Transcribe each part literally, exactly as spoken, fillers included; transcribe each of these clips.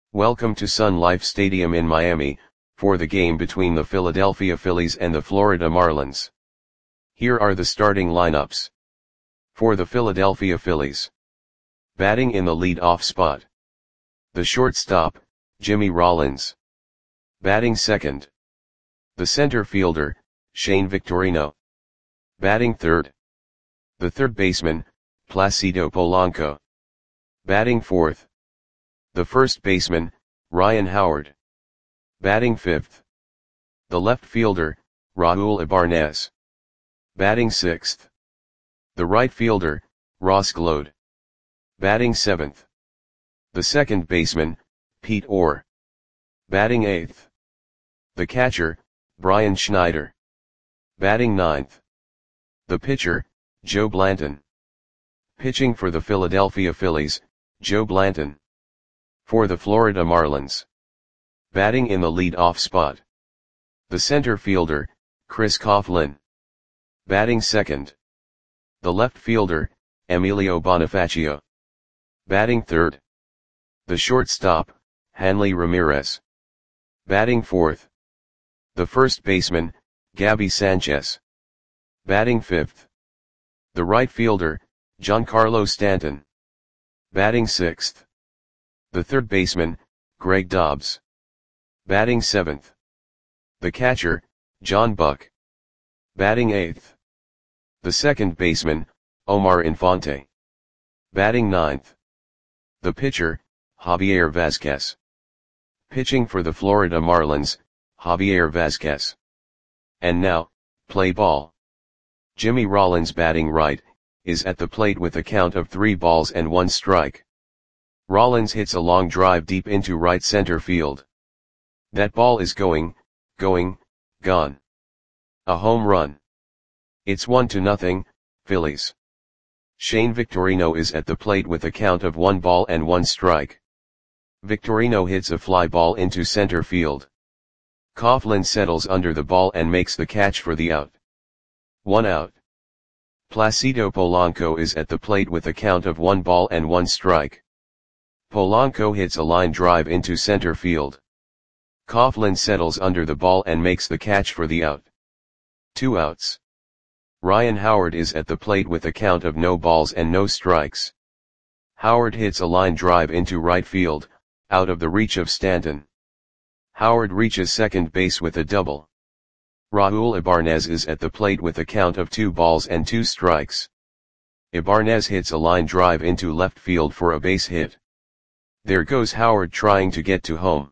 Welcome to Sun Life Stadium in Miami, for the game between the Philadelphia Phillies and the Florida Marlins. Here are the starting lineups. For the Philadelphia Phillies. Batting in the lead-off spot. The shortstop, Jimmy Rollins. Batting second. The center fielder, Shane Victorino. Batting third. The third baseman, Placido Polanco. Batting fourth. The first baseman, Ryan Howard. Batting fifth. The left fielder, Raul Ibanez. Batting sixth. The right fielder, Ross Gload. Batting seventh. The second baseman, Pete Orr. Batting eighth. The catcher, Brian Schneider. Batting ninth. The pitcher, Joe Blanton. Pitching for the Philadelphia Phillies, Joe Blanton. For the Florida Marlins. Batting in the lead-off spot. The center fielder, Chris Coughlin. Batting second. The left fielder, Emilio Bonifacio. Batting third. The shortstop, Hanley Ramirez. Batting fourth. The first baseman, Gabby Sanchez. Batting fifth. The right fielder, Giancarlo Stanton. Batting sixth. The third baseman, Greg Dobbs. Batting seventh. The catcher, John Buck. Batting eighth. The second baseman, Omar Infante. Batting ninth. The pitcher, Javier Vazquez. Pitching for the Florida Marlins, Javier Vazquez. And now, play ball. Jimmy Rollins batting right, is at the plate with a count of three balls and one strike. Rollins hits a long drive deep into right center field. That ball is going, going, gone. A home run. It's one to nothing, Phillies. Shane Victorino is at the plate with a count of one ball and one strike. Victorino hits a fly ball into center field. Coughlin settles under the ball and makes the catch for the out. One out. Placido Polanco is at the plate with a count of one ball and one strike. Polanco hits a line drive into center field. Coughlin settles under the ball and makes the catch for the out. Two outs. Ryan Howard is at the plate with a count of no balls and no strikes. Howard hits a line drive into right field, out of the reach of Stanton. Howard reaches second base with a double. Raul Ibanez is at the plate with a count of two balls and two strikes. Ibanez hits a line drive into left field for a base hit. There goes Howard trying to get to home.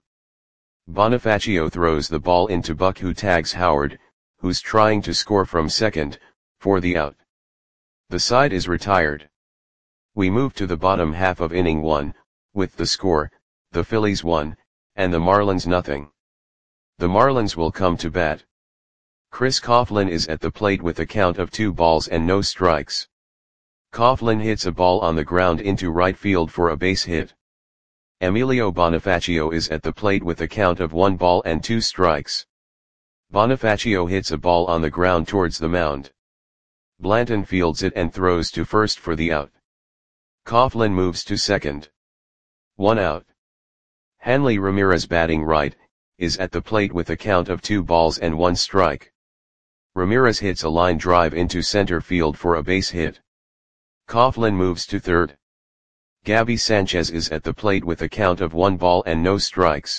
Bonifacio throws the ball into Buck, who tags Howard, who's trying to score from second, for the out. The side is retired. We move to the bottom half of inning one, with the score, the Phillies one, and the Marlins nothing. The Marlins will come to bat. Chris Coughlin is at the plate with a count of two balls and no strikes. Coughlin hits a ball on the ground into right field for a base hit. Emilio Bonifacio is at the plate with a count of one ball and two strikes. Bonifacio hits a ball on the ground towards the mound. Blanton fields it and throws to first for the out. Coughlin moves to second. One out. Hanley Ramirez batting right, is at the plate with a count of two balls and one strike. Ramirez hits a line drive into center field for a base hit. Coughlin moves to third. Gabby Sanchez is at the plate with a count of one ball and no strikes.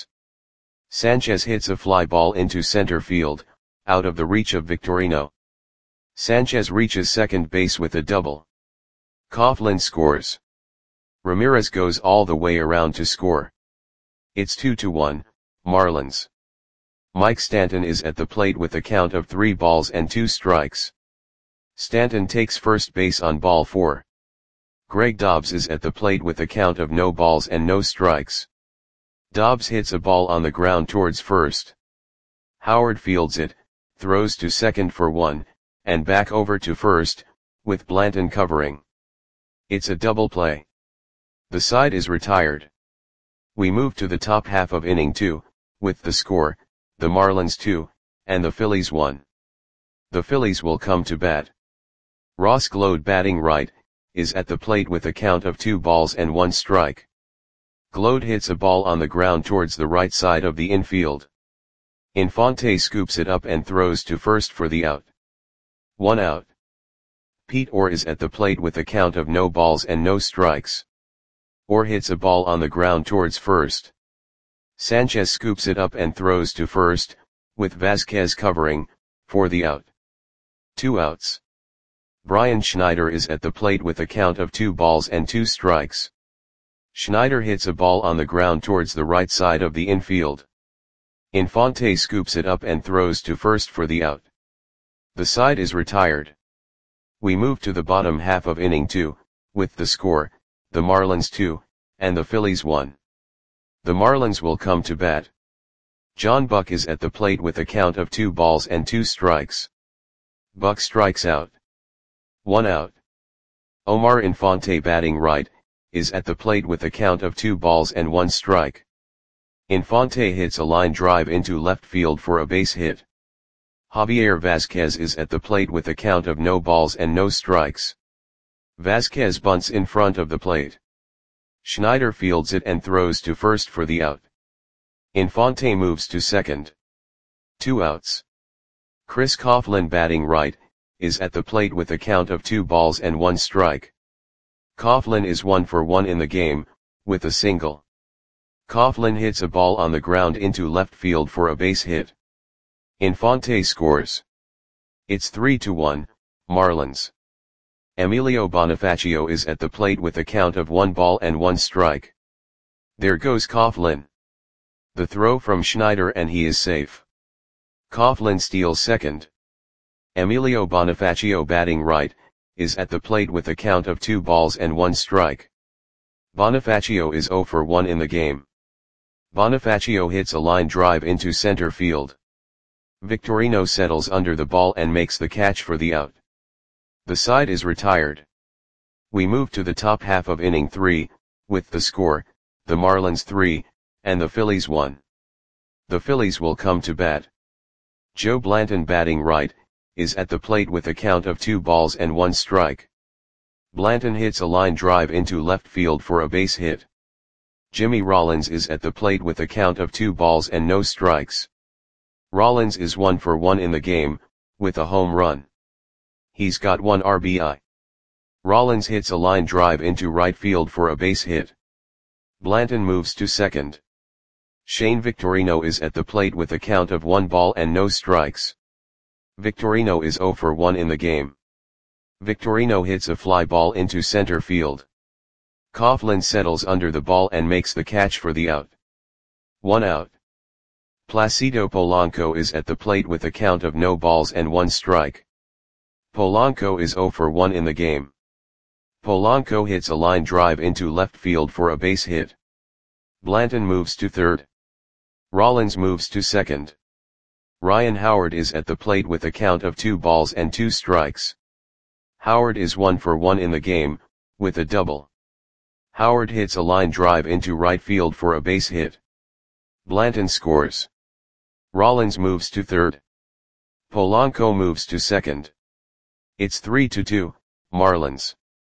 Sanchez hits a fly ball into center field, out of the reach of Victorino. Sanchez reaches second base with a double. Coughlin scores. Ramirez goes all the way around to score. It's two to one, Marlins. Mike Stanton is at the plate with a count of three balls and two strikes. Stanton takes first base on ball four. Greg Dobbs is at the plate with a count of no balls and no strikes. Dobbs hits a ball on the ground towards first. Howard fields it, throws to second for one, and back over to first, with Blanton covering. It's a double play. The side is retired. We move to the top half of inning two, with the score, the Marlins two, and the Phillies one. The Phillies will come to bat. Ross Gload batting right, is at the plate with a count of two balls and one strike. Glode hits a ball on the ground towards the right side of the infield. Infante scoops it up and throws to first for the out. One out. Pete Orr is at the plate with a count of no balls and no strikes. Orr hits a ball on the ground towards first. Sanchez scoops it up and throws to first, with Vasquez covering, for the out. Two outs. Brian Schneider is at the plate with a count of two balls and two strikes. Schneider hits a ball on the ground towards the right side of the infield. Infante scoops it up and throws to first for the out. The side is retired. We move to the bottom half of inning two, with the score, the Marlins two, and the Phillies one. The Marlins will come to bat. John Buck is at the plate with a count of two balls and two strikes. Buck strikes out. One out. Omar Infante, batting right, is at the plate with a count of two balls and one strike. Infante hits a line drive into left field for a base hit. Javier Vasquez is at the plate with a count of no balls and no strikes. Vasquez bunts in front of the plate. Schneider fields it and throws to first for the out. Infante moves to second. Two outs. Chris Coughlin, batting right, is at the plate with a count of two balls and one strike. Coughlin is one for one in the game, with a single. Coughlin hits a ball on the ground into left field for a base hit. Infante scores. It's three to one, Marlins. Emilio Bonifacio is at the plate with a count of one ball and one strike. There goes Coughlin. The throw from Schneider and he is safe. Coughlin steals second. Emilio Bonifacio, batting right, is at the plate with a count of two balls and one strike. Bonifacio is zero for one in the game. Bonifacio hits a line drive into center field. Victorino settles under the ball and makes the catch for the out. The side is retired. We move to the top half of inning three, with the score, the Marlins three, and the Phillies one. The Phillies will come to bat. Joe Blanton, batting right, is at the plate with a count of two balls and one strike. Blanton hits a line drive into left field for a base hit. Jimmy Rollins is at the plate with a count of two balls and no strikes. Rollins is one for one in the game, with a home run. He's got one R B I. Rollins hits a line drive into right field for a base hit. Blanton moves to second. Shane Victorino is at the plate with a count of one ball and no strikes. Victorino is zero for one in the game. Victorino hits a fly ball into center field. Coughlin settles under the ball and makes the catch for the out. One out. Placido Polanco is at the plate with a count of no balls and one strike. Polanco is zero for one in the game. Polanco hits a line drive into left field for a base hit. Blanton moves to third. Rollins moves to second. Ryan Howard is at the plate with a count of two balls and two strikes. Howard is one for one in the game, with a double. Howard hits a line drive into right field for a base hit. Blanton scores. Rollins moves to third. Polanco moves to second. It's three to two, Marlins.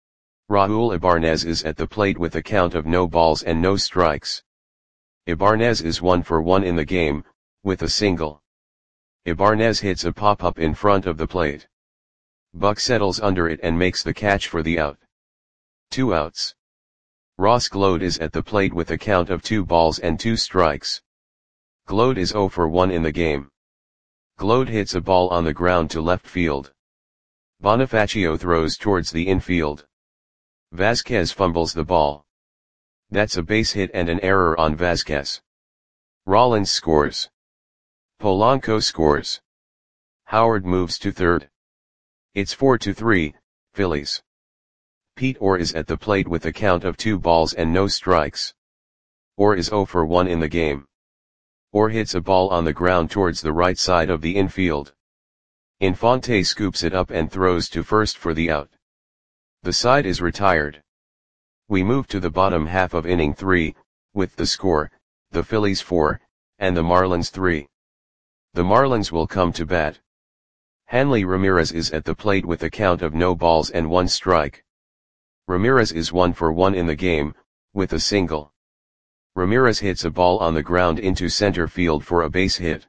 Raul Ibanez is at the plate with a count of no balls and no strikes. Ibanez is one for one in the game, with a single. Ibanez hits a pop-up in front of the plate. Buck settles under it and makes the catch for the out. Two outs. Ross Glode is at the plate with a count of two balls and two strikes. Glode is zero for one in the game. Glode hits a ball on the ground to left field. Bonifacio throws towards the infield. Vasquez fumbles the ball. That's a base hit and an error on Vasquez. Rollins scores. Polanco scores. Howard moves to third. It's four to three, Phillies. Pete Orr is at the plate with a count of two balls and no strikes. Orr is zero for one in the game. Orr hits a ball on the ground towards the right side of the infield. Infante scoops it up and throws to first for the out. The side is retired. We move to the bottom half of inning three, with the score, the Phillies four, and the Marlins three. The Marlins will come to bat. Hanley Ramirez is at the plate with a count of no balls and one strike. Ramirez is one for one in the game, with a single. Ramirez hits a ball on the ground into center field for a base hit.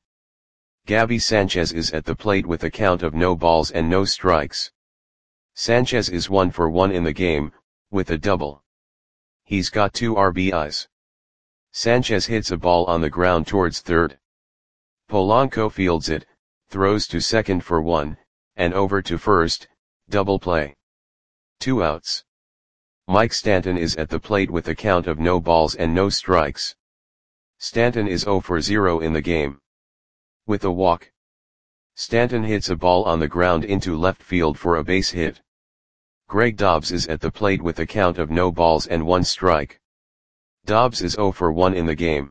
Gabby Sanchez is at the plate with a count of no balls and no strikes. Sanchez is one for one in the game, with a double. He's got two R B Is. Sanchez hits a ball on the ground towards third. Polanco fields it, throws to second for one, and over to first, double play. Two outs. Mike Stanton is at the plate with a count of no balls and no strikes. Stanton is zero for zero in the game. With a walk. Stanton hits a ball on the ground into left field for a base hit. Greg Dobbs is at the plate with a count of no balls and one strike. Dobbs is zero for one in the game.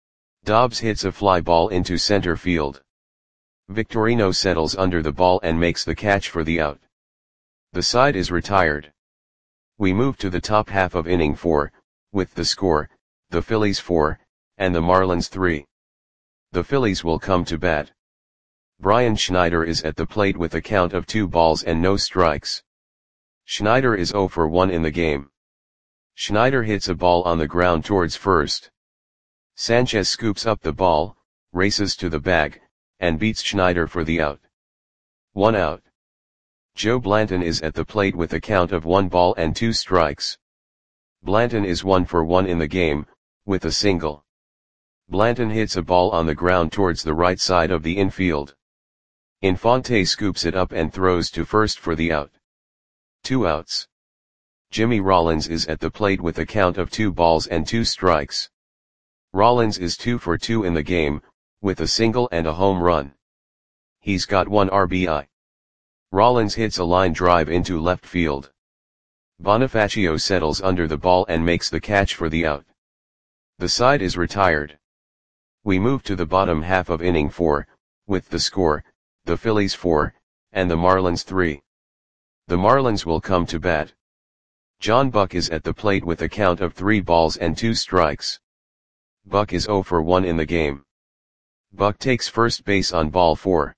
Dobbs hits a fly ball into center field. Victorino settles under the ball and makes the catch for the out. The side is retired. We move to the top half of inning four, with the score, the Phillies four, and the Marlins three. The Phillies will come to bat. Brian Schneider is at the plate with a count of two balls and no strikes. Schneider is zero for one in the game. Schneider hits a ball on the ground towards first. Sanchez scoops up the ball, races to the bag, and beats Schneider for the out. One out. Joe Blanton is at the plate with a count of one ball and two strikes. Blanton is one for one in the game, with a single. Blanton hits a ball on the ground towards the right side of the infield. Infante scoops it up and throws to first for the out. Two outs. Jimmy Rollins is at the plate with a count of two balls and two strikes. Rollins is two for two in the game, with a single and a home run. He's got one R B I. Rollins hits a line drive into left field. Bonifacio settles under the ball and makes the catch for the out. The side is retired. We move to the bottom half of inning four, with the score, the Phillies four, and the Marlins three. The Marlins will come to bat. John Buck is at the plate with a count of three balls and two strikes. Buck is zero for one in the game. Buck takes first base on ball four.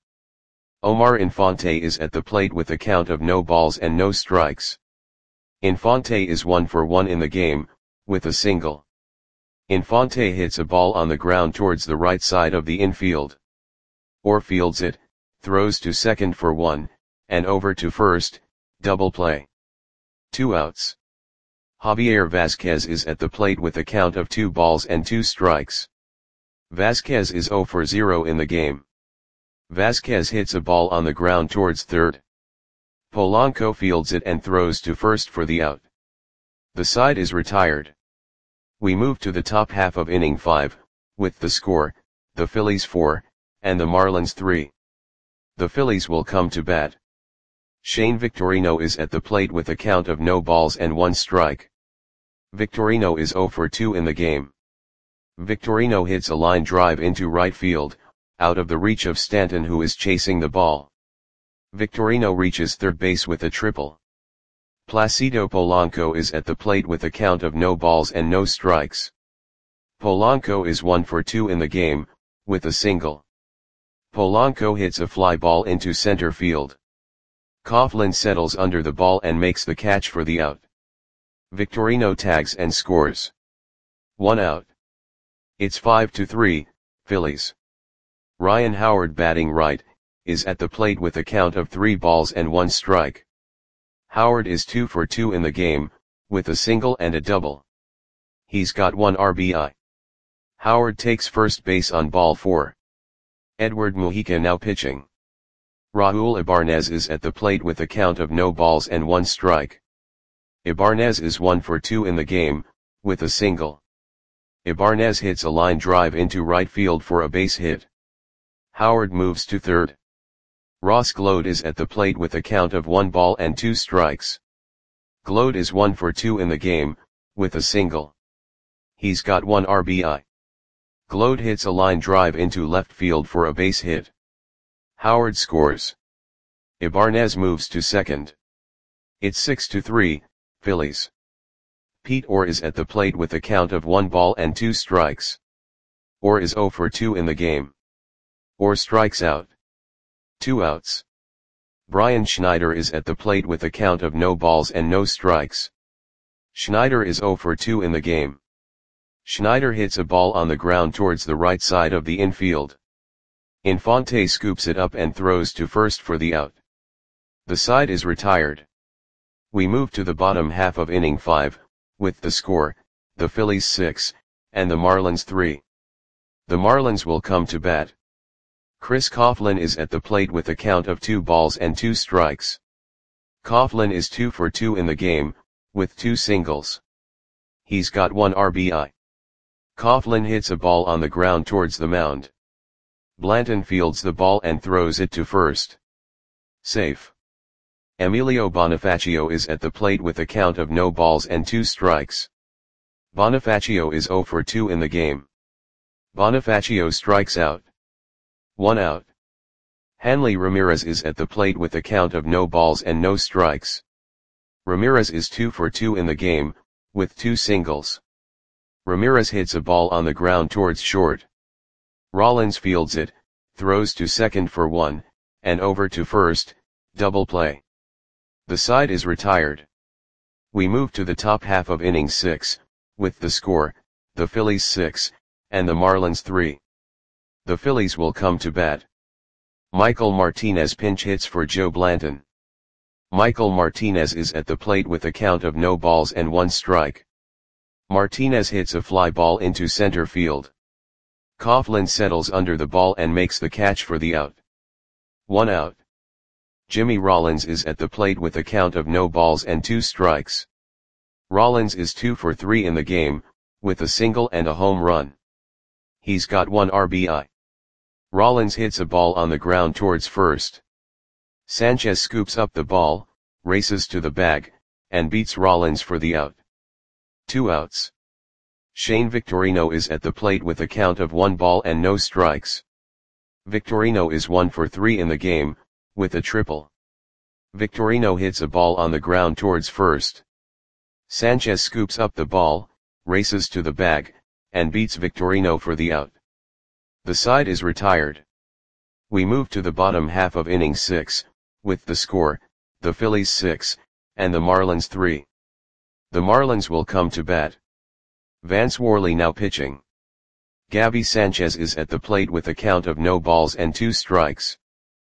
Omar Infante is at the plate with a count of no balls and no strikes. Infante is one for one in the game, with a single. Infante hits a ball on the ground towards the right side of the infield. Orr fields it, throws to second for one, and over to first, double play. Two outs. Javier Vasquez is at the plate with a count of two balls and two strikes. Vasquez is zero for zero in the game. Vasquez hits a ball on the ground towards third. Polanco fields it and throws to first for the out. The side is retired. We move to the top half of inning five, with the score, the Phillies four, and the Marlins three. The Phillies will come to bat. Shane Victorino is at the plate with a count of no balls and one strike. Victorino is zero for two in the game. Victorino hits a line drive into right field, out of the reach of Stanton, who is chasing the ball. Victorino reaches third base with a triple. Placido Polanco is at the plate with a count of no balls and no strikes. Polanco is one for two in the game, with a single. Polanco hits a fly ball into center field. Coughlin settles under the ball and makes the catch for the out. Victorino tags and scores. One out. It's five to three, Phillies. Ryan Howard, batting right, is at the plate with a count of three balls and one strike. Howard is two for two in the game, with a single and a double. He's got one R B I. Howard takes first base on ball four. Edward Mujica now pitching. Raul Ibanez is at the plate with a count of no balls and one strike. Ibanez is one for two in the game, with a single. Ibanez hits a line drive into right field for a base hit. Howard moves to third. Ross Gload is at the plate with a count of one ball and two strikes. Gload is one for two in the game, with a single. He's got one R B I. Gload hits a line drive into left field for a base hit. Howard scores. Ibanez moves to second. It's six to three, Phillies. Pete Orr is at the plate with a count of one ball and two strikes. Orr is zero for two in the game. Orr strikes out. Two outs. Brian Schneider is at the plate with a count of no balls and no strikes. Schneider is zero for two in the game. Schneider hits a ball on the ground towards the right side of the infield. Infante scoops it up and throws to first for the out. The side is retired. We move to the bottom half of inning five, with the score, the Phillies six, and the Marlins three. The Marlins will come to bat. Chris Coughlin is at the plate with a count of two balls and two strikes. Coughlin is two for two in the game, with two singles. He's got one R B I. Coughlin hits a ball on the ground towards the mound. Blanton fields the ball and throws it to first. Safe. Emilio Bonifacio is at the plate with a count of no balls and two strikes. Bonifacio is zero for two in the game. Bonifacio strikes out. One out. Hanley Ramirez is at the plate with a count of no balls and no strikes. Ramirez is two for two in the game, with two singles. Ramirez hits a ball on the ground towards short. Rollins fields it, throws to second for one, and over to first, double play. The side is retired. We move to the top half of inning six, with the score, the Phillies six, and the Marlins three. The Phillies will come to bat. Michael Martinez pinch hits for Joe Blanton. Michael Martinez is at the plate with a count of no balls and one strike. Martinez hits a fly ball into center field. Coughlin settles under the ball and makes the catch for the out. One out. Jimmy Rollins is at the plate with a count of no balls and two strikes. Rollins is two for three in the game, with a single and a home run. He's got one R B I. Rollins hits a ball on the ground towards first. Sanchez scoops up the ball, races to the bag, and beats Rollins for the out. Two outs. Shane Victorino is at the plate with a count of one ball and no strikes. Victorino is one for three in the game, with a triple. Victorino hits a ball on the ground towards first. Sanchez scoops up the ball, races to the bag, and beats Victorino for the out. The side is retired. We move to the bottom half of inning six, with the score, the Phillies six, and the Marlins three. The Marlins will come to bat. Vance Worley now pitching. Gabby Sanchez is at the plate with a count of no balls and two strikes.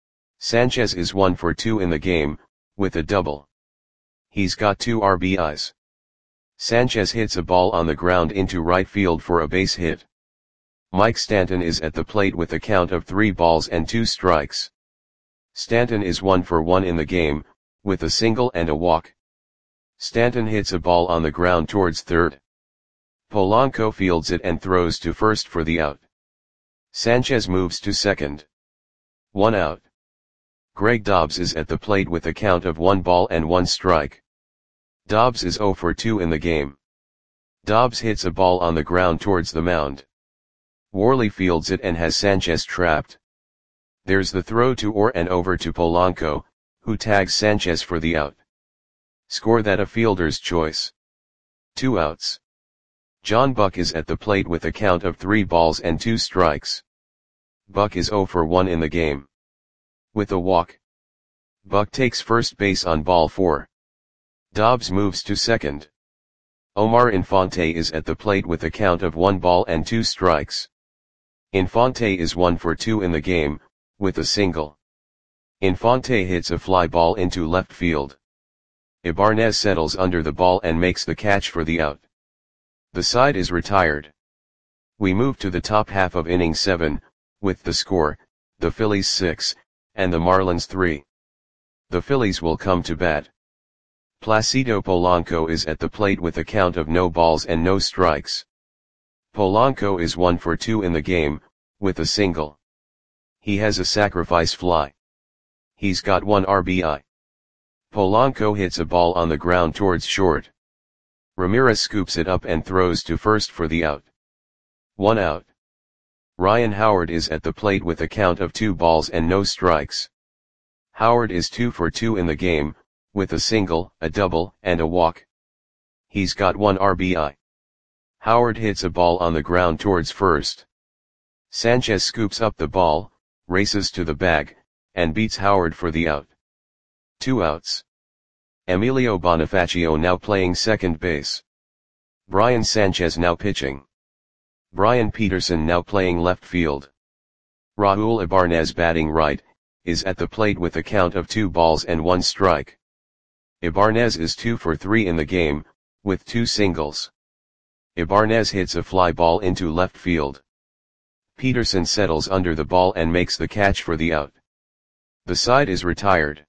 Sanchez is one for two in the game, with a double. He's got two R B Is. Sanchez hits a ball on the ground into right field for a base hit. Mike Stanton is at the plate with a count of three balls and two strikes. Stanton is one for one in the game, with a single and a walk. Stanton hits a ball on the ground towards third. Polanco fields it and throws to first for the out. Sanchez moves to second. One out. Greg Dobbs is at the plate with a count of one ball and one strike. Dobbs is zero for two in the game. Dobbs hits a ball on the ground towards the mound. Worley fields it and has Sanchez trapped. There's the throw to Orr and over to Polanco, who tags Sanchez for the out. Score that a fielder's choice. Two outs. John Buck is at the plate with a count of three balls and two strikes. Buck is zero for one in the game. With a walk. Buck takes first base on ball four. Dobbs moves to second. Omar Infante is at the plate with a count of one ball and two strikes. Infante is one for two in the game, with a single. Infante hits a fly ball into left field. Ibanez settles under the ball and makes the catch for the out. The side is retired. We move to the top half of inning seven, with the score, the Phillies six, and the Marlins three. The Phillies will come to bat. Placido Polanco is at the plate with a count of no balls and no strikes. Polanco is one for two in the game, with a single. He has a sacrifice fly. He's got one R B I. Polanco hits a ball on the ground towards short. Ramirez scoops it up and throws to first for the out. One out. Ryan Howard is at the plate with a count of two balls and no strikes. Howard is two for two in the game, with a single, a double, and a walk. He's got one R B I. Howard hits a ball on the ground towards first. Sanchez scoops up the ball, races to the bag, and beats Howard for the out. Two outs. Emilio Bonifacio now playing second base. Brian Sanchez now pitching. Brian Peterson now playing left field. Raul Ibanez batting right, is at the plate with a count of two balls and one strike. Ibanez is two for three in the game, with two singles. Ibanez hits a fly ball into left field. Peterson settles under the ball and makes the catch for the out. The side is retired.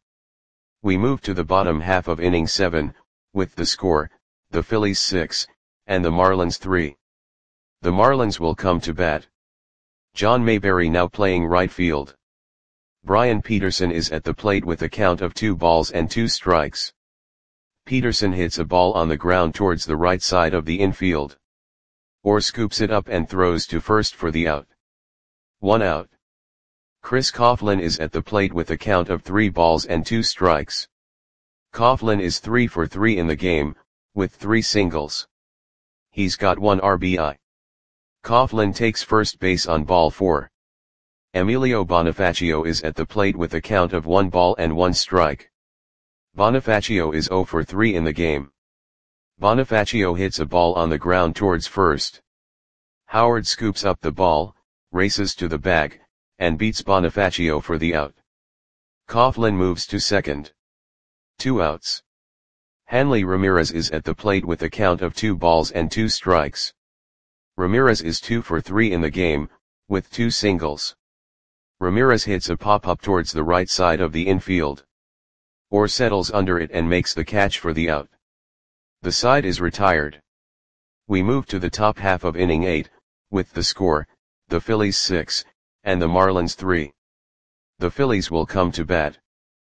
We move to the bottom half of inning seven, with the score, the Phillies six, and the Marlins three. The Marlins will come to bat. John Mayberry now playing right field. Brian Peterson is at the plate with a count of two balls and two strikes. Peterson hits a ball on the ground towards the right side of the infield. Orr scoops it up and throws to first for the out. One out. Chris Coughlin is at the plate with a count of three balls and two strikes. Coughlin is three for three in the game, with three singles. He's got one R B I. Coughlin takes first base on ball four. Emilio Bonifacio is at the plate with a count of one ball and one strike. Bonifacio is zero for three in the game. Bonifacio hits a ball on the ground towards first. Howard scoops up the ball, races to the bag, and beats Bonifacio for the out. Coughlin moves to second. Two outs. Hanley Ramirez is at the plate with a count of two balls and two strikes. Ramirez is two for three in the game, with two singles. Ramirez hits a pop-up towards the right side of the infield. Orr settles under it and makes the catch for the out. The side is retired. We move to the top half of inning eight, with the score, the Phillies six, and the Marlins three. The Phillies will come to bat.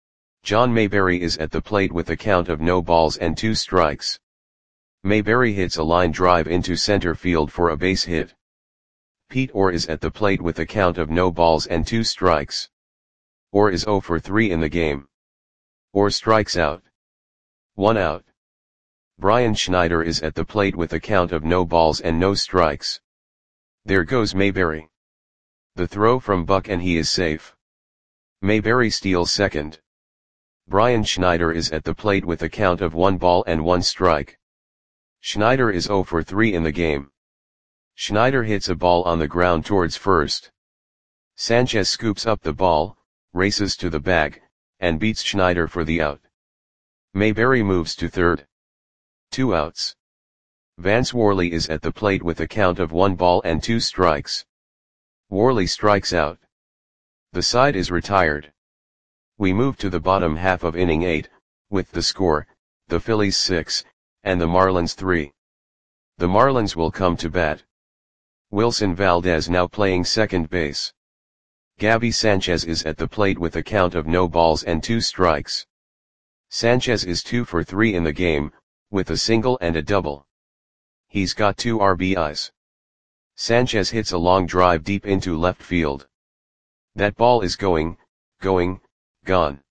John Mayberry is at the plate with a count of no balls and two strikes. Mayberry hits a line drive into center field for a base hit. Pete Orr is at the plate with a count of no balls and two strikes. Orr is zero for three in the game. Orr strikes out. One out. Brian Schneider is at the plate with a count of no balls and no strikes. There goes Mayberry. The throw from Buck and he is safe. Mayberry steals second. Brian Schneider is at the plate with a count of one ball and one strike. Schneider is zero for three in the game. Schneider hits a ball on the ground towards first. Sanchez scoops up the ball, races to the bag, and beats Schneider for the out. Mayberry moves to third. Two outs. Vance Worley is at the plate with a count of one ball and two strikes. Worley strikes out. The side is retired. We move to the bottom half of inning eight, with the score, the Phillies six, and the Marlins three. The Marlins will come to bat. Wilson Valdez now playing second base. Gabby Sanchez is at the plate with a count of no balls and two strikes. Sanchez is two for three in the game, with a single and a double. He's got two R B Is. Sanchez hits a long drive deep into left field. That ball is going, going, gone.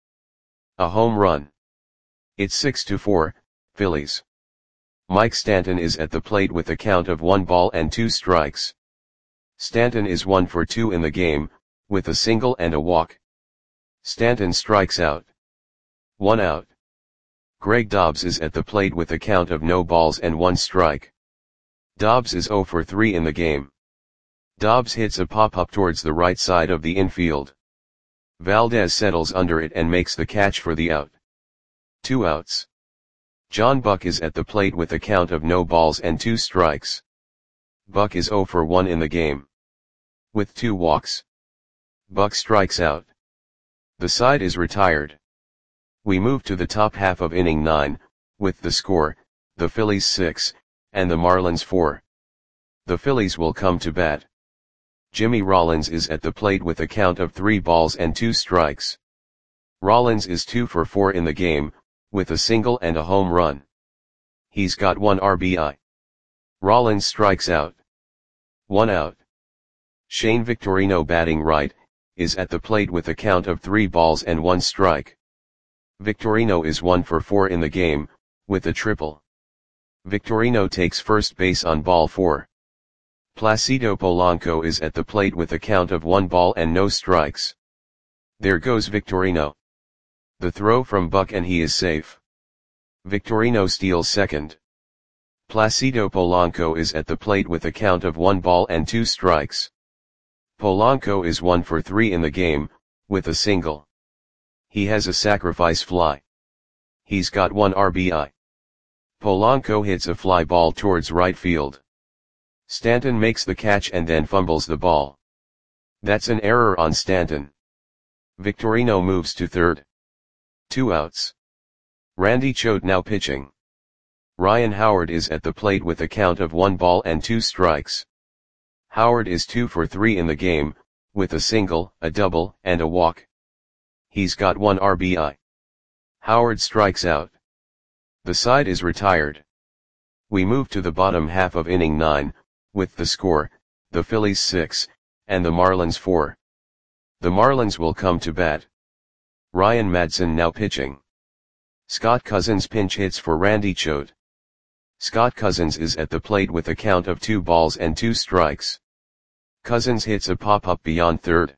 A home run. It's six to four, Phillies. Mike Stanton is at the plate with a count of one ball and two strikes. Stanton is one for two in the game, with a single and a walk. Stanton strikes out. One out. Greg Dobbs is at the plate with a count of no balls and one strike. Dobbs is zero for three in the game. Dobbs hits a pop-up towards the right side of the infield. Valdez settles under it and makes the catch for the out. Two outs. John Buck is at the plate with a count of no balls and two strikes. Buck is zero for one in the game. With two walks. Buck strikes out. The side is retired. We move to the top half of inning nine, with the score, the Phillies six, and the Marlins four. The Phillies will come to bat. Jimmy Rollins is at the plate with a count of three balls and two strikes. Rollins is two for four in the game, with a single and a home run. He's got one R B I. Rollins strikes out. One out. Shane Victorino batting right, is at the plate with a count of three balls and one strike. Victorino is one for four in the game, with a triple. Victorino takes first base on ball four. Placido Polanco is at the plate with a count of one ball and no strikes. There goes Victorino. The throw from Buck and he is safe. Victorino steals second. Placido Polanco is at the plate with a count of one ball and two strikes. Polanco is one for three in the game, with a single. He has a sacrifice fly. He's got one R B I. Polanco hits a fly ball towards right field. Stanton makes the catch and then fumbles the ball. That's an error on Stanton. Victorino moves to third. Two outs. Randy Choate now pitching. Ryan Howard is at the plate with a count of one ball and two strikes. Howard is two for three in the game, with a single, a double, and a walk. He's got one R B I. Howard strikes out. The side is retired. We move to the bottom half of inning nine, with the score, the Phillies six, and the Marlins four. The Marlins will come to bat. Ryan Madson now pitching. Scott Cousins pinch hits for Randy Choate. Scott Cousins is at the plate with a count of two balls and two strikes. Cousins hits a pop-up beyond third.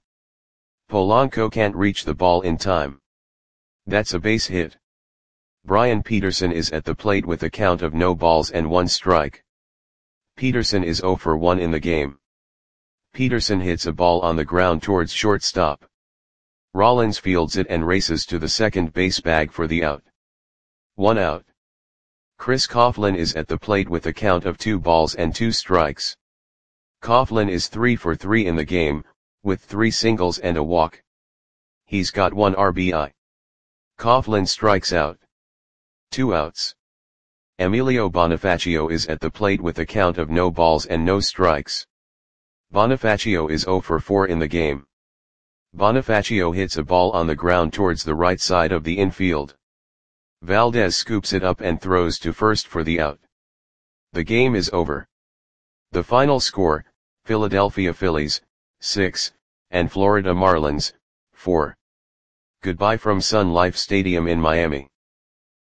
Polanco can't reach the ball in time. That's a base hit. Brian Peterson is at the plate with a count of no balls and one strike. Peterson is zero for one in the game. Peterson hits a ball on the ground towards shortstop. Rollins fields it and races to the second base bag for the out. One out. Chris Coughlin is at the plate with a count of two balls and two strikes. Coughlin is three for three in the game, with three singles and a walk. He's got one R B I. Coughlin strikes out. Two outs. Emilio Bonifacio is at the plate with a count of no balls and no strikes. Bonifacio is zero for four in the game. Bonifacio hits a ball on the ground towards the right side of the infield. Valdez scoops it up and throws to first for the out. The game is over. The final score, Philadelphia Phillies, six, and Florida Marlins, four. Goodbye from Sun Life Stadium in Miami.